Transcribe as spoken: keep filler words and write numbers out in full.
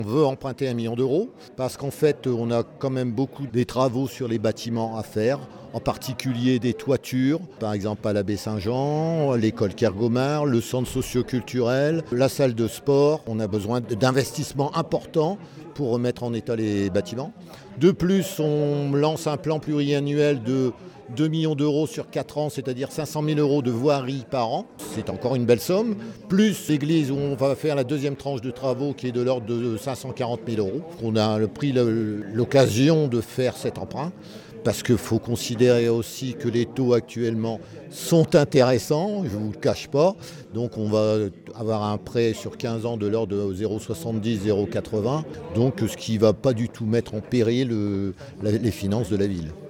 On veut emprunter un million d'euros parce qu'en fait, on a quand même beaucoup des travaux sur les bâtiments à faire, en particulier des toitures, par exemple à l'abbé Saint-Jean, l'école Kergomar, le centre socio-culturel, la salle de sport. On a besoin d'investissements importants pour remettre en état les bâtiments. De plus, on lance un plan pluriannuel de deux millions d'euros sur quatre ans, c'est-à-dire cinq cent mille euros de voirie par an. C'est encore une belle somme. Plus l'église où on va faire la deuxième tranche de travaux qui est de l'ordre de cinq cent quarante mille euros. On a pris l'occasion de faire cet emprunt parce qu'il faut considérer aussi que les taux actuellement sont intéressants, je ne vous le cache pas. Donc on va avoir un prêt sur quinze ans de l'ordre de zéro virgule soixante-dix, zéro virgule quatre-vingts. Donc ce qui ne va pas du tout mettre en péril le, les finances de la ville.